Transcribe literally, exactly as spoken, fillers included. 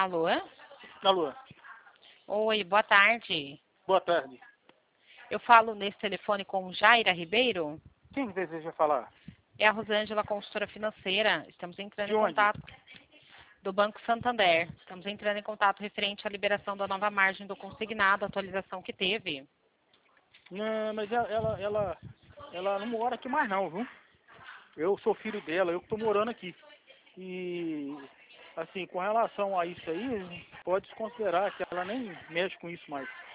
Alô? Alô, Oi, boa tarde. boa tarde. Eu falo nesse telefone com Jaira Ribeiro. Quem deseja falar? É a Rosângela, consultora financeira. Estamos entrando De em onde? contato do Banco Santander. Estamos entrando em contato referente à liberação da nova margem do consignado, a atualização que teve. Não, mas ela, ela, ela, ela não mora aqui mais não, viu? Eu sou filho dela, eu que tô morando aqui. E, assim, com relação a isso aí, pode se considerar que ela nem mexe com isso mais.